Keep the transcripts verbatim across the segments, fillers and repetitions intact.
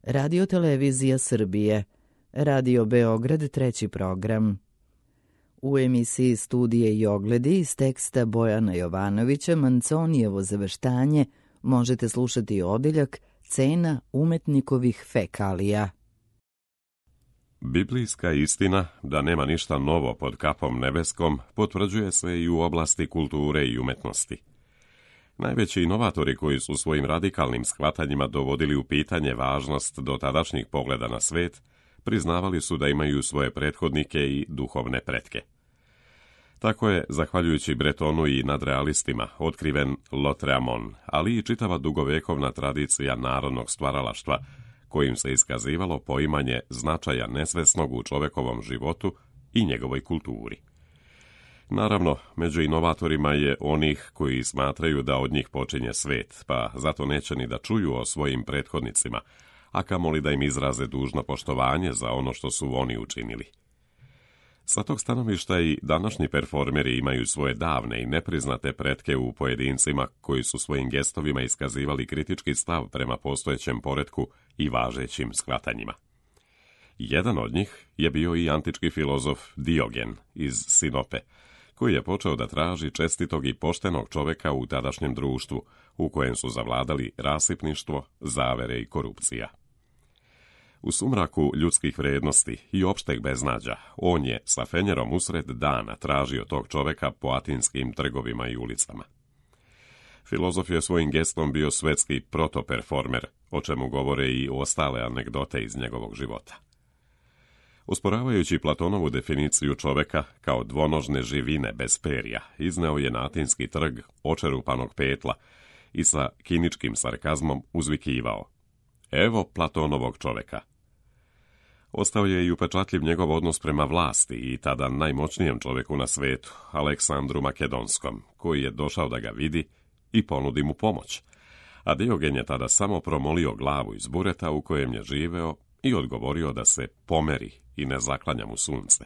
Radio Televizija Srbije, Radio Beograd treći program. U emisiji Studije i ogledi iz teksta Bojana Jovanovića Manconijevo zaveštanje možete slušati odeljak Cena umetnikovih fekalija. Biblijska istina da nema ništa novo pod kapom nebeskom potvrđuje se i u oblasti kulture i umetnosti. Najveći inovatori koji su svojim radikalnim shvatanjima dovodili u pitanje važnost dotadašnjih pogleda na svet, priznavali su da imaju svoje prethodnike i duhovne pretke. Tako je, zahvaljujući Bretonu i nadrealistima, otkriven Lautréamont, ali i čitava dugovekovna tradicija narodnog stvaralaštva, kojim se iskazivalo poimanje značaja nesvesnog u čovekovom životu i njegovoj kulturi. Naravno, među inovatorima je onih koji smatraju da od njih počinje svet, pa zato neće ni da čuju o svojim prethodnicima, a kamoli da im izraze dužno poštovanje za ono što su oni učinili. Sa tog stanovišta i današnji performeri imaju svoje davne i nepriznate pretke u pojedincima koji su svojim gestovima iskazivali kritički stav prema postojećem poretku i važećim shvatanjima. Jedan od njih je bio i antički filozof Diogen iz Sinope, koji je počeo da traži čestitog i poštenog čoveka u tadašnjem društvu, u kojem su zavladali rasipništvo, zavere i korupcija. U sumraku ljudskih vrednosti i opšteg beznađa, on je sa fenjerom usred dana tražio tog čoveka po atinskim trgovima i ulicama. Filozof je svojim gestom bio svetski protoperformer, o čemu govore i ostale anegdote iz njegovog života. Osporavajući Platonovu definiciju čoveka kao dvonožne živine bez perja, izneo je na atinski trg očerupanog petla i sa kiničkim sarkazmom uzvikivao: "Evo Platonovog čoveka." Ostao je i upečatljiv njegov odnos prema vlasti i tada najmoćnijem čoveku na svetu, Aleksandru Makedonskom, koji je došao da ga vidi i ponudi mu pomoć, a Diogen je tada samo promolio glavu iz bureta u kojem je živeo i odgovorio da se pomeri i ne zaklanja mu sunce.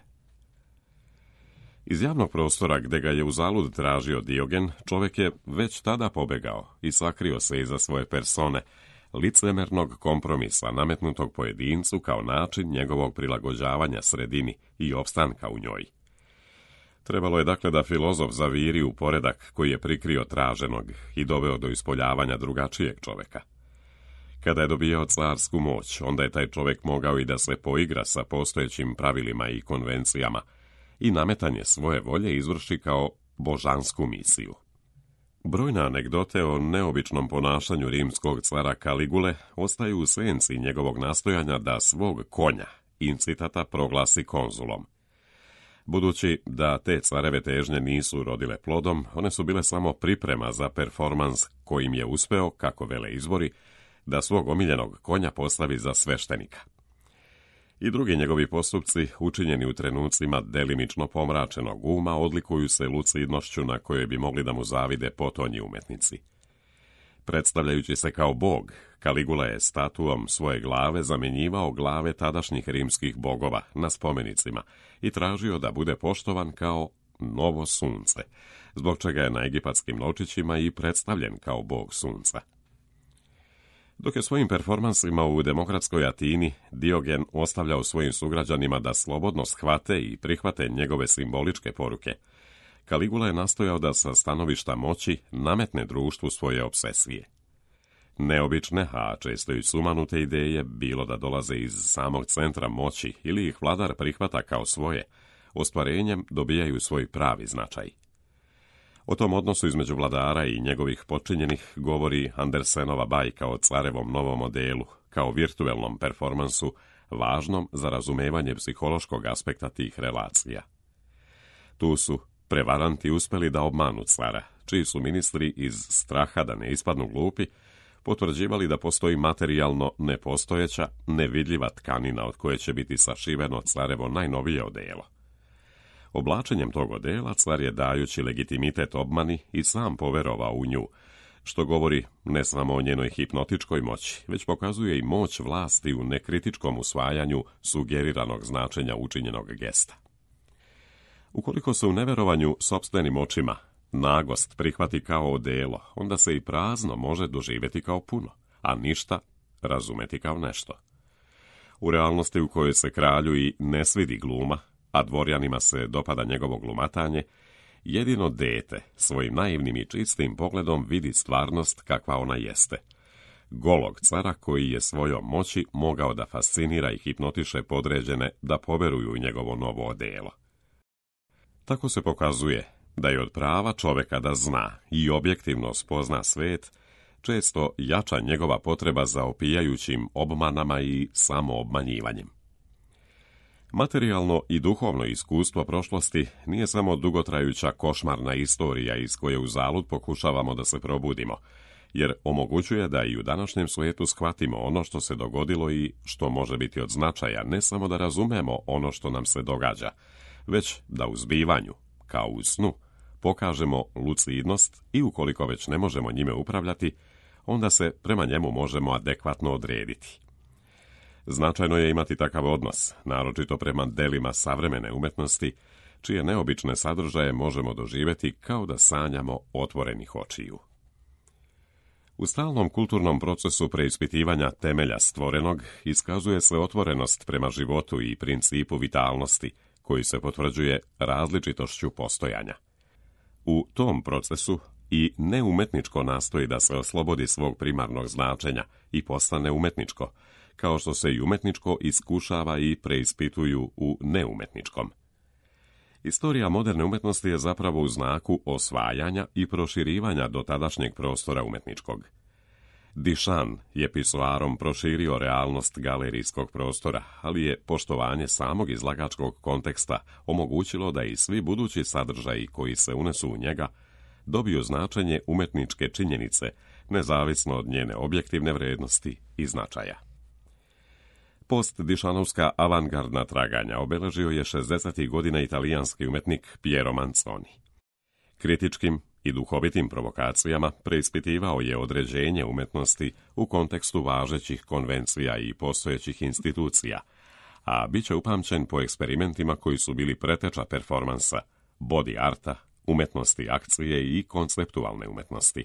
Iz javnog prostora gde ga je uzalud tražio Diogen, čovek je već tada pobegao i sakrio se iza svoje persone, licemernog kompromisa nametnutog pojedincu kao način njegovog prilagođavanja sredini i opstanka u njoj. Trebalo je dakle da filozof zaviri u poredak koji je prikrio traženog i doveo do ispoljavanja drugačijeg čoveka. Kada je dobijao carsku moć, onda je taj čovek mogao i da se poigra sa postojećim pravilima i konvencijama i nametanje svoje volje izvrši kao božansku misiju. Brojne anegdote o neobičnom ponašanju rimskog cara Kaligule ostaju u senci njegovog nastojanja da svog konja, Incitata, proglasi konzulom. Budući da te careve težnje nisu rodile plodom, one su bile samo priprema za performans kojim je uspeo, kako vele izvori, da svog omiljenog konja postavi za sveštenika. I drugi njegovi postupci, učinjeni u trenucima delimično pomračenog uma, odlikuju se lucidnošću na kojoj bi mogli da mu zavide potonji umetnici. Predstavljajući se kao bog, Kaligula je statuom svoje glave zamjenjivao glave tadašnjih rimskih bogova na spomenicima i tražio da bude poštovan kao novo sunce, zbog čega je na egipatskim novčićima i predstavljen kao bog sunca. Dok je svojim performansima u demokratskoj Atini Diogen ostavljao svojim sugrađanima da slobodno shvate i prihvate njegove simboličke poruke, Kaligula je nastojao da sa stanovišta moći nametne društvu svoje obsesije. Neobične, a često i sumanute ideje, bilo da dolaze iz samog centra moći ili ih vladar prihvata kao svoje, ostvarenjem dobijaju svoj pravi značaj. O tom odnosu između vladara i njegovih potčinjenih govori Andersenova bajka o carevom novom modelu, kao virtuelnom performansu, važnom za razumevanje psihološkog aspekta tih relacija. Tu su prevaranti uspeli da obmanu cara, čiji su ministri iz straha da ne ispadnu glupi, potvrđivali da postoji materijalno nepostojeća, nevidljiva tkanina od koje će biti sašiveno carevo najnovije odelo. Oblačenjem tog odela car je, dajući legitimitet obmani, i sam poverovao u nju, što govori ne samo o njenoj hipnotičkoj moći, već pokazuje i moć vlasti u nekritičkom usvajanju sugeriranog značenja učinjenog gesta. Ukoliko se u neverovanju sopstvenim očima nagost prihvati kao odelo, onda se i prazno može doživjeti kao puno, a ništa razumeti kao nešto. U realnosti u kojoj se kralju i ne svidi gluma, a dvorjanima se dopada njegovo glumatanje, jedino dete svojim naivnim i čistim pogledom vidi stvarnost kakva ona jeste. Golog cara koji je svojom moći mogao da fascinira i hipnotiše podređene da poveruju u njegovo novo odelo. Tako se pokazuje da je od prava čoveka da zna i objektivno spozna svet često jača njegova potreba za opijajućim obmanama i samoobmanjivanjem. Materijalno i duhovno iskustvo prošlosti nije samo dugotrajuća košmarna istorija iz koje uzalud pokušavamo da se probudimo, jer omogućuje da i u današnjem svijetu shvatimo ono što se dogodilo i što može biti od značaja, ne samo da razumemo ono što nam se događa, već da u zbivanju, kao u snu, pokažemo lucidnost i ukoliko već ne možemo njime upravljati, onda se prema njemu možemo adekvatno odrediti. Značajno je imati takav odnos, naročito prema delima savremene umetnosti, čije neobične sadržaje možemo doživjeti kao da sanjamo otvorenih očiju. U stalnom kulturnom procesu preispitivanja temelja stvorenog iskazuje se otvorenost prema životu i principu vitalnosti, koji se potvrđuje različitošću postojanja. U tom procesu i neumetničko nastoji da se oslobodi svog primarnog značenja i postane umetničko, kao što se i umetničko iskušava i preispituju u neumetničkom. Istorija moderne umetnosti je zapravo u znaku osvajanja i proširivanja dotadašnjeg prostora umetničkog. Duchamp je pisoarom proširio realnost galerijskog prostora, ali je poštovanje samog izlagačkog konteksta omogućilo da i svi budući sadržaji koji se unesu u njega dobiju značenje umetničke činjenice, nezavisno od njene objektivne vrednosti i značaja. Post-dišanovska avangardna traganja obeležio je šezdesetih godina italijanski umetnik Piero Manzoni. Kritičkim i duhovitim provokacijama preispitivao je određenje umetnosti u kontekstu važećih konvencija i postojećih institucija, a bit će upamćen po eksperimentima koji su bili preteča performansa, body arta, umetnosti akcije i konceptualne umetnosti.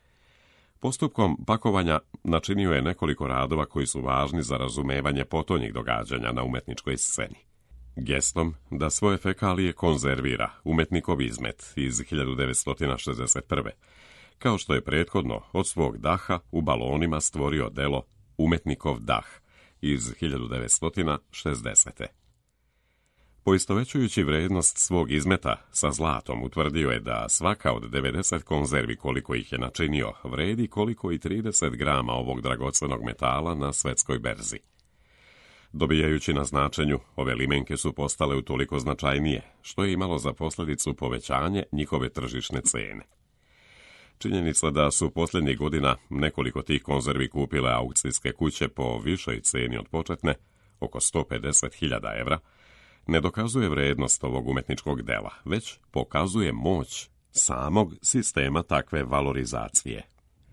Postupkom pakovanja načinio je nekoliko radova koji su važni za razumevanje potonjih događanja na umetničkoj sceni. Gestom da svoje fekalije konzervira umetnikov izmet iz hiljadu devetsto šezdeset prve, kao što je prethodno od svog daha u balonima stvorio delo Umetnikov dah iz hiljadu devetsto šezdesete. Poistovećujući vrednost svog izmeta sa zlatom, utvrdio je da svaka od devedeset konzervi koliko ih je načinio vredi koliko i trideset grama ovog dragocenog metala na svetskoj berzi. Dobijajući na značenju, ove limenke su postale utoliko značajnije, što je imalo za posljedicu povećanje njihove tržišne cene. Činjenica da su posljednjih godina nekoliko tih konzervi kupile aukcijske kuće po višoj ceni od početne, oko sto pedeset hiljada evra, ne dokazuje vrednost ovog umetničkog dela, već pokazuje moć samog sistema takve valorizacije.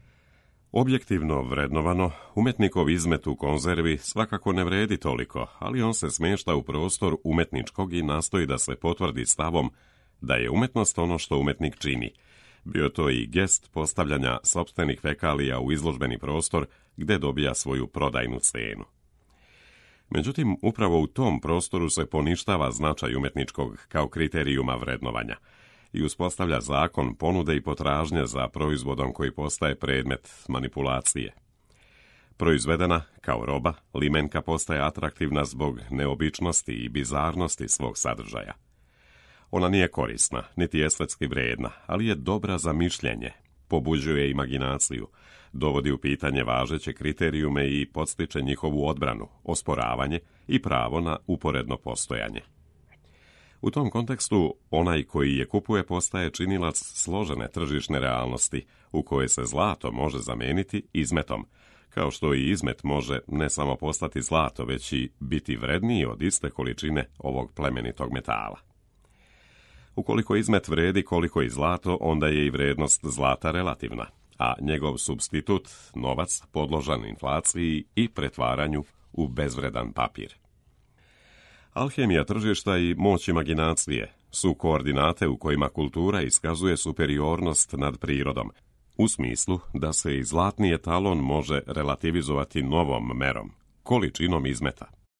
Objektivno vrednovano, umetnikov izmet u konzervi svakako ne vredi toliko, ali on se smješta u prostor umetničkog i nastoji da se potvrdi stavom da je umetnost ono što umetnik čini. Bio to i gest postavljanja sopstvenih fekalija u izložbeni prostor gdje dobija svoju prodajnu cenu. Međutim, upravo u tom prostoru se poništava značaj umetničkog kao kriterijuma vrednovanja i uspostavlja zakon ponude i potražnje za proizvodom koji postaje predmet manipulacije. Proizvedena kao roba, limenka postaje atraktivna zbog neobičnosti i bizarnosti svog sadržaja. Ona nije korisna, niti estetski vrijedna, ali je dobra za mišljenje, pobuđuje imaginaciju, dovodi u pitanje važeće kriterijume i podstiče njihovu odbranu, osporavanje i pravo na uporedno postojanje. U tom kontekstu, onaj koji je kupuje postaje činilac složene tržišne realnosti, u kojoj se zlato može zameniti izmetom, kao što i izmet može ne samo postati zlato, već i biti vredniji od iste količine ovog plemenitog metala. Ukoliko izmet vredi koliko i zlato, onda je i vrednost zlata relativna, a njegov supstitut, novac, podložan inflaciji i pretvaranju u bezvredan papir. Alhemija tržišta i moć imaginacije su koordinate u kojima kultura iskazuje superiornost nad prirodom, u smislu da se i zlatni etalon može relativizovati novom merom, količinom izmeta.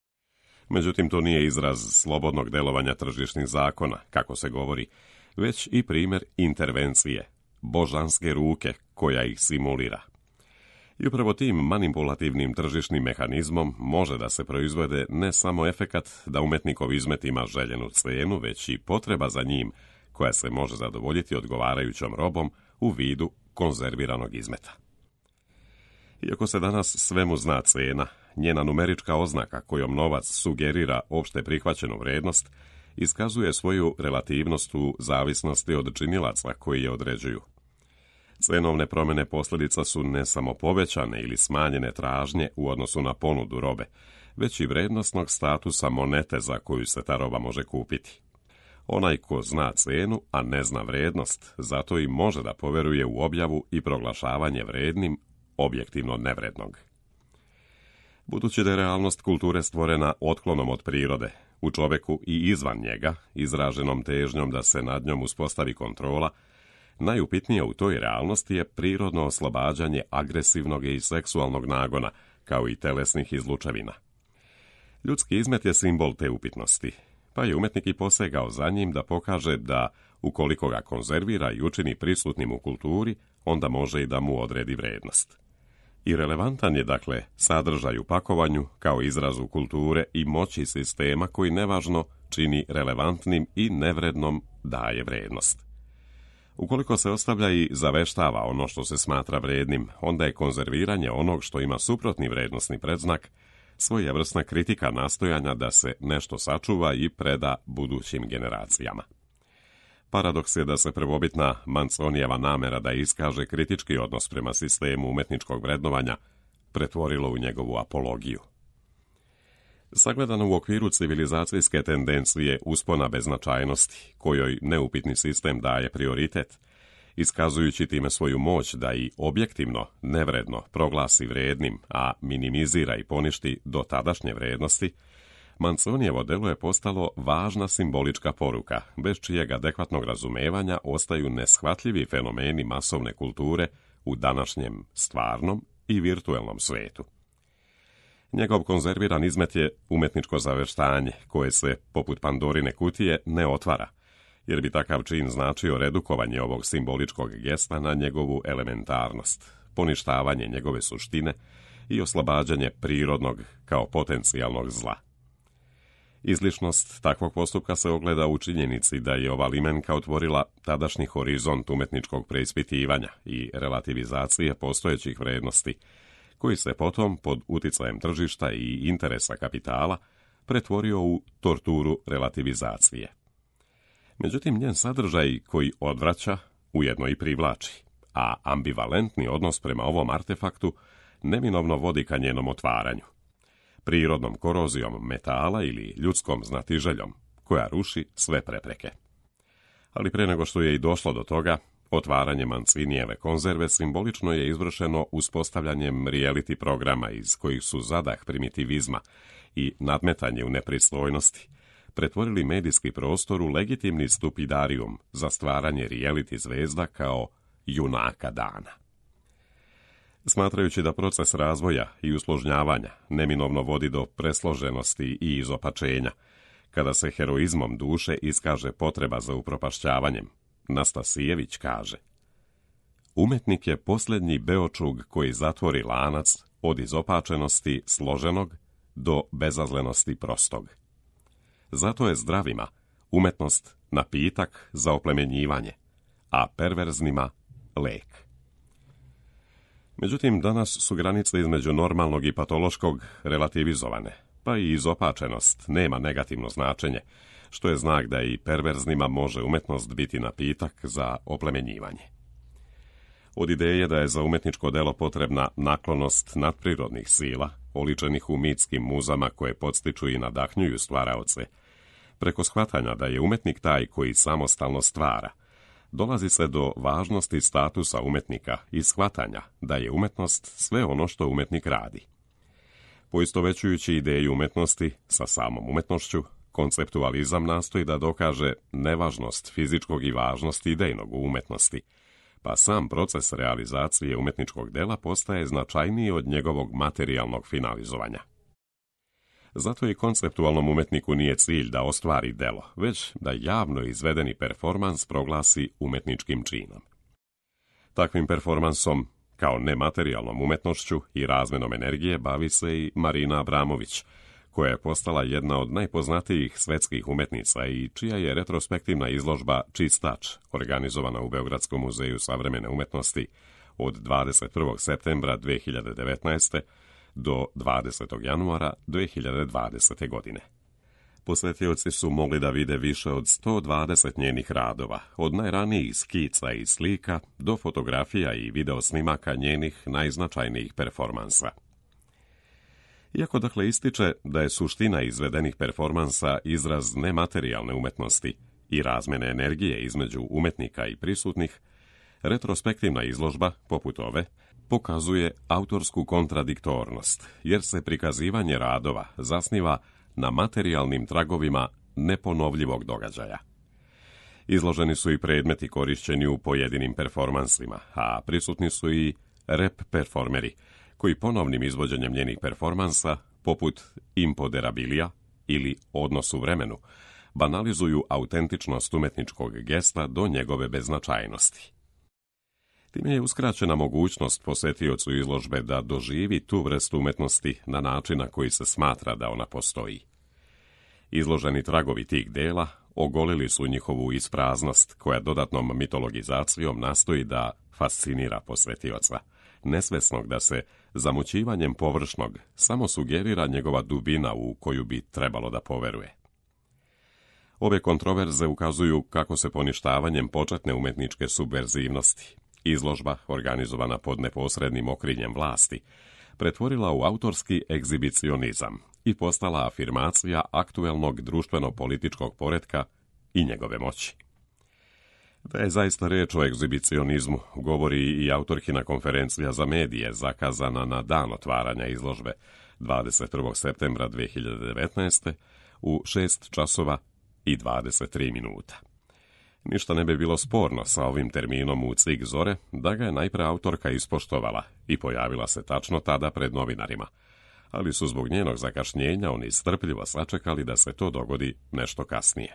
Međutim, to nije izraz slobodnog delovanja tržišnih zakona, kako se govori, već i primjer intervencije, božanske ruke koja ih simulira. I upravo tim manipulativnim tržišnim mehanizmom može da se proizvede ne samo efekat da umetnikov izmet ima željenu cenu, već i potreba za njim koja se može zadovoljiti odgovarajućom robom u vidu konzerviranog izmeta. Iako se danas svemu zna cena, njena numerička oznaka kojom novac sugerira opšte prihvaćenu vrednost iskazuje svoju relativnost u zavisnosti od činilaca koji je određuju. Cenovne promjene posljedica su ne samo povećane ili smanjene tražnje u odnosu na ponudu robe, već i vrednostnog statusa monete za koju se ta roba može kupiti. Onaj ko zna cenu, a ne zna vrednost, zato i može da poveruje u objavu i proglašavanje vrednim objektivno nevrednog. Budući da je realnost kulture stvorena otklonom od prirode, u čoveku i izvan njega, izraženom težnjom da se nad njom uspostavi kontrola, najupitnije u toj realnosti je prirodno oslobađanje agresivnog i seksualnog nagona, kao i telesnih izlučevina. Ljudski izmet je simbol te upitnosti, pa je umetnik i posegao za njim da pokaže da, ukoliko ga konzervira i učini prisutnim u kulturi, onda može i da mu odredi vrednost. I relevantan je, dakle, sadržaj u pakovanju kao izrazu kulture i moći sistema koji nevažno čini relevantnim i nevrednom daje vrednost. Ukoliko se ostavlja i zaveštava ono što se smatra vrednim, onda je konzerviranje onog što ima suprotni vrednosni predznak svojevrsna kritika nastojanja da se nešto sačuva i preda budućim generacijama. Paradoks je da se prvobitna Manconijeva namera da iskaže kritički odnos prema sistemu umetničkog vrednovanja pretvorilo u njegovu apologiju. Sagledano u okviru civilizacijske tendencije uspona beznačajnosti, kojoj neupitni sistem daje prioritet, iskazujući time svoju moć da i objektivno, nevredno proglasi vrednim, a minimizira i poništi do tadašnje vrednosti, Manconijevo delo je postalo važna simbolička poruka, bez čijeg adekvatnog razumevanja ostaju neshvatljivi fenomeni masovne kulture u današnjem stvarnom i virtuelnom svetu. Njegov konzerviran izmet je umetničko zaveštanje, koje se, poput Pandorine kutije, ne otvara, jer bi takav čin značio redukovanje ovog simboličkog gesta na njegovu elementarnost, poništavanje njegove suštine i oslobađanje prirodnog kao potencijalnog zla. Izlišnost takvog postupka se ogleda u činjenici da je ova limenka otvorila tadašnji horizont umetničkog preispitivanja i relativizacije postojećih vrednosti, koji se potom, pod uticajem tržišta i interesa kapitala, pretvorio u torturu relativizacije. Međutim, njen sadržaj koji odvraća, ujedno i privlači, a ambivalentni odnos prema ovom artefaktu neminovno vodi ka njenom otvaranju, prirodnom korozijom metala ili ljudskom znatiželjom, koja ruši sve prepreke. Ali pre nego što je i došlo do toga, otvaranje Mancinijeve konzerve simbolično je izvršeno uspostavljanjem reality programa iz kojih su zadah primitivizma i nadmetanje u nepristojnosti pretvorili medijski prostor u legitimni stupidarijum za stvaranje reality zvezda kao junaka dana. Smatrajući da proces razvoja i usložnjavanja neminovno vodi do presloženosti i izopačenja, kada se heroizmom duše iskaže potreba za upropašćavanjem, Nastasijević kaže: umetnik je posljednji beočug koji zatvori lanac od izopačenosti složenog do bezazlenosti prostog. Zato je zdravima umetnost napitak za oplemenjivanje, a perverznima lek. Međutim, danas su granice između normalnog i patološkog relativizovane, pa i izopačenost nema negativno značenje, što je znak da i perverznima može umetnost biti napitak za oplemenjivanje. Od ideje da je za umetničko delo potrebna naklonost nadprirodnih sila, oličenih u mitskim muzama koje podstiču i nadahnjuju stvaraoce, preko shvatanja da je umetnik taj koji samostalno stvara, dolazi se do važnosti statusa umetnika i shvatanja da je umetnost sve ono što umetnik radi. Poistovećujući ideju umetnosti sa samom umetnošću, konceptualizam nastoji da dokaže nevažnost fizičkog i važnost idejnog u umetnosti, pa sam proces realizacije umetničkog dela postaje značajniji od njegovog materijalnog finalizovanja. Zato i konceptualnom umetniku nije cilj da ostvari delo, već da javno izvedeni performans proglasi umetničkim činom. Takvim performansom, kao nematerijalnom umetnošću i razmenom energije, bavi se i Marina Abramović, koja je postala jedna od najpoznatijih svetskih umetnica i čija je retrospektivna izložba Čistač, organizovana u Beogradskom muzeju savremene umetnosti od dvadeset prvog septembra dve hiljade devetnaeste. do dvadesetog januara dve hiljade dvadesete. godine. Posjetioci su mogli da vide više od sto dvadeset njenih radova, od najranijih skica i slika do fotografija i video snimaka njenih najznačajnijih performansa. Iako dakle ističe da je suština izvedenih performansa izraz nematerijalne umetnosti i razmene energije između umetnika i prisutnih, retrospektivna izložba, poput ove, pokazuje autorsku kontradiktornost, jer se prikazivanje radova zasniva na materijalnim tragovima neponovljivog događaja. Izloženi su i predmeti korišćeni u pojedinim performansima, a prisutni su i rep performeri, koji ponovnim izvođenjem njenih performansa, poput impoderabilija ili odnos u vremenu, banalizuju autentičnost umetničkog gesta do njegove beznačajnosti. Time je uskraćena mogućnost posjetiocu izložbe da doživi tu vrstu umetnosti na način na koji se smatra da ona postoji. Izloženi tragovi tih dela ogolili su njihovu ispraznost, koja dodatnom mitologizacijom nastoji da fascinira posjetioca, nesvesnog da se zamućivanjem površnog samo sugerira njegova dubina u koju bi trebalo da poveruje. Ove kontroverze ukazuju kako se poništavanjem početne umetničke subverzivnosti izložba, organizovana pod neposrednim okriljem vlasti, pretvorila u autorski egzibicionizam i postala afirmacija aktuelnog društveno-političkog poretka i njegove moći. Da je zaista reč o egzibicionizmu, govori i autorkina konferencija za medije zakazana na dan otvaranja izložbe dvadeset prvog septembra dve hiljade devetnaeste. u šest časova i dvadeset tri minuta. Ništa ne bi bilo sporno sa ovim terminom u cik zore, da ga je najpre autorka ispoštovala i pojavila se tačno tada pred novinarima, ali su zbog njenog zakašnjenja oni strpljivo sačekali da se to dogodi nešto kasnije.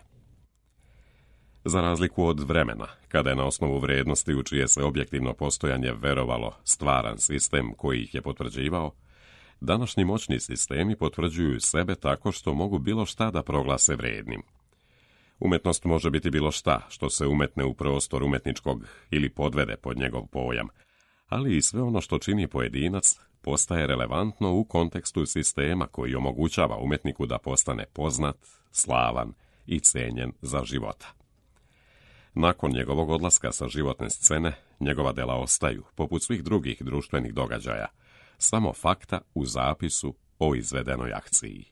Za razliku od vremena, kada je na osnovu vrednosti u čije se objektivno postojanje verovalo stvaran sistem koji ih je potvrđivao, današnji moćni sistemi potvrđuju sebe tako što mogu bilo šta da proglase vrednim. Umetnost može biti bilo šta što se umetne u prostor umetničkog ili podvede pod njegov pojam, ali i sve ono što čini pojedinac postaje relevantno u kontekstu sistema koji omogućava umetniku da postane poznat, slavan i cenjen za života. Nakon njegovog odlaska sa životne scene, njegova dela ostaju, poput svih drugih društvenih događaja, samo fakta u zapisu o izvedenoj akciji.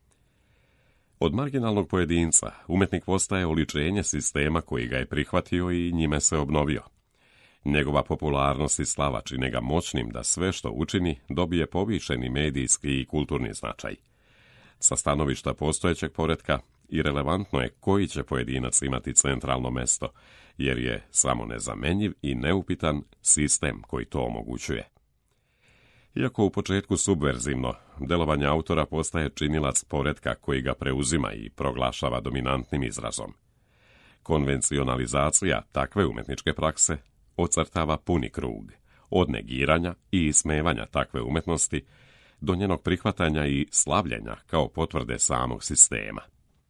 Od marginalnog pojedinca umetnik postaje oličenje sistema koji ga je prihvatio i njime se obnovio. Njegova popularnost i slava čine ga moćnim da sve što učini dobije povišeni medijski i kulturni značaj. Sa stanovišta postojećeg poretka irelevantno je koji će pojedinac imati centralno mesto, jer je samo nezamenjiv i neupitan sistem koji to omogućuje. Iako u početku subverzivno, delovanje autora postaje činilac poretka koji ga preuzima i proglašava dominantnim izrazom. Konvencionalizacija takve umetničke prakse ocrtava puni krug, od negiranja i ismevanja takve umetnosti do njenog prihvatanja i slavljenja kao potvrde samog sistema.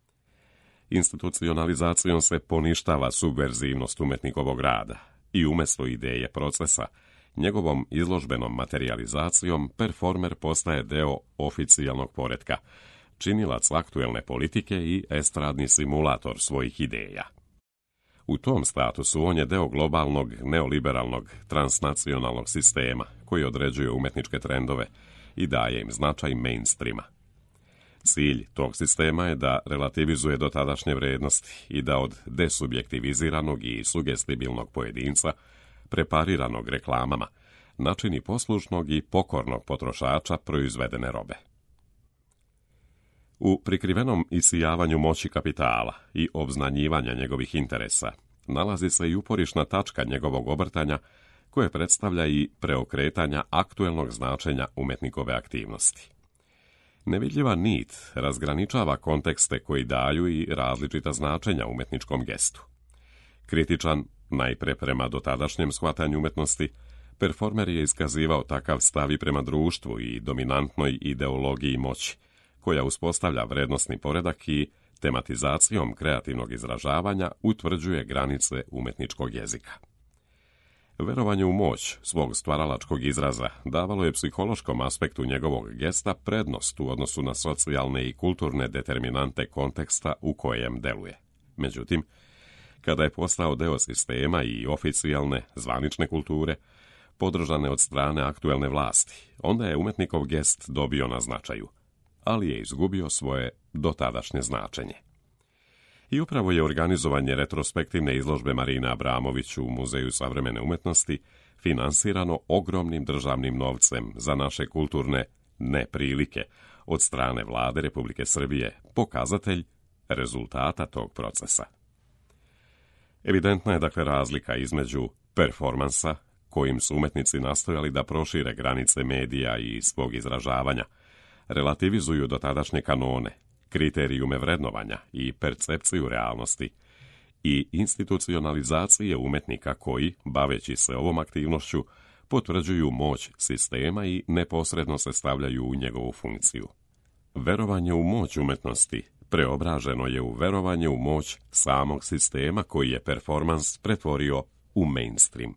Institucionalizacijom se poništava subverzivnost umetnikovog rada i umjesto ideje procesa, njegovom izložbenom materijalizacijom performer postaje deo oficijalnog poretka, činilac aktuelne politike i estradni simulator svojih ideja. U tom statusu on je deo globalnog, neoliberalnog, transnacionalnog sistema koji određuje umetničke trendove i daje im značaj mainstreama. Cilj tog sistema je da relativizuje dotadašnje vrednosti i da od desubjektiviziranog i sugestibilnog pojedinca, prepariranog reklamama, načini poslušnog i pokornog potrošača proizvedene robe. U prikrivenom isijavanju moći kapitala i obznanjivanja njegovih interesa nalazi se i uporišna tačka njegovog obrtanja, koje predstavlja i preokretanja aktuelnog značenja umetnikove aktivnosti. Nevidljiva nit razgraničava kontekste koji daju i različita značenja umetničkom gestu. Kritičan, najpre prema dotadašnjem shvatanju umetnosti, performer je iskazivao takav stav i prema društvu i dominantnoj ideologiji moći, koja uspostavlja vrednosni poredak i tematizacijom kreativnog izražavanja utvrđuje granice umetničkog jezika. Verovanje u moć svog stvaralačkog izraza davalo je psihološkom aspektu njegovog gesta prednost u odnosu na socijalne i kulturne determinante konteksta u kojem deluje. Međutim, kada je postao deo sistema i oficijalne, zvanične kulture, podržane od strane aktuelne vlasti, onda je umetnikov gest dobio na značaju, ali je izgubio svoje dotadašnje značenje. I upravo je organizovanje retrospektivne izložbe Marine Abramović u Muzeju savremene umetnosti finansirano ogromnim državnim novcem za naše kulturne neprilike od strane vlade Republike Srbije, pokazatelj rezultata tog procesa. Evidentna je dakle razlika između performansa, kojim su umetnici nastojali da prošire granice medija i svog izražavanja, relativizuju dotadašnje kanone, kriterijume vrednovanja i percepciju realnosti, i institucionalizacije umetnika koji, baveći se ovom aktivnošću, potvrđuju moć sistema i neposredno se stavljaju u njegovu funkciju. Verovanje u moć umetnosti preobraženo je u verovanje u moć samog sistema koji je performans pretvorio u mainstream.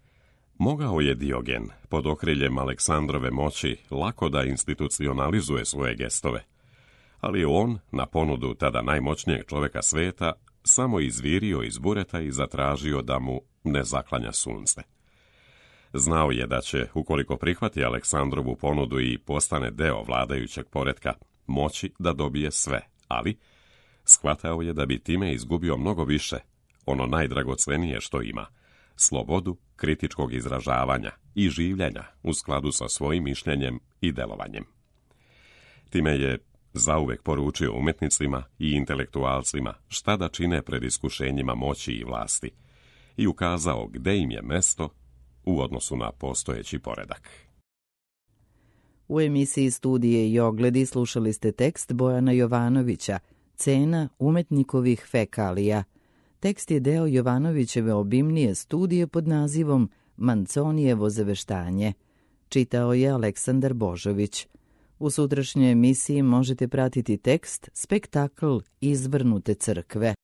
Mogao je Diogen, pod okriljem Aleksandrove moći, lako da institucionalizuje svoje gestove, ali je on, na ponudu tada najmoćnijeg čoveka sveta, samo izvirio iz bureta i zatražio da mu ne zaklanja sunce. Znao je da će, ukoliko prihvati Aleksandrovu ponudu i postane deo vladajućeg poretka, moći da dobije sve, ali shvatao je da bi time izgubio mnogo više, ono najdragocenije što ima, slobodu kritičkog izražavanja i življenja u skladu sa svojim mišljenjem i delovanjem. Time je zauvek poručio umetnicima i intelektualcima šta da čine pred iskušenjima moći i vlasti i ukazao gde im je mesto u odnosu na postojeći poredak. U emisiji Studije i ogledi slušali ste tekst Bojana Jovanovića, Cena umetnikovih fekalija. Tekst je deo Jovanovićeve obimnije studije pod nazivom Manconijevo zaveštanje. Čitao je Aleksandar Božović. U sutrašnjoj emisiji možete pratiti tekst Spektakl Izvrnute crkve.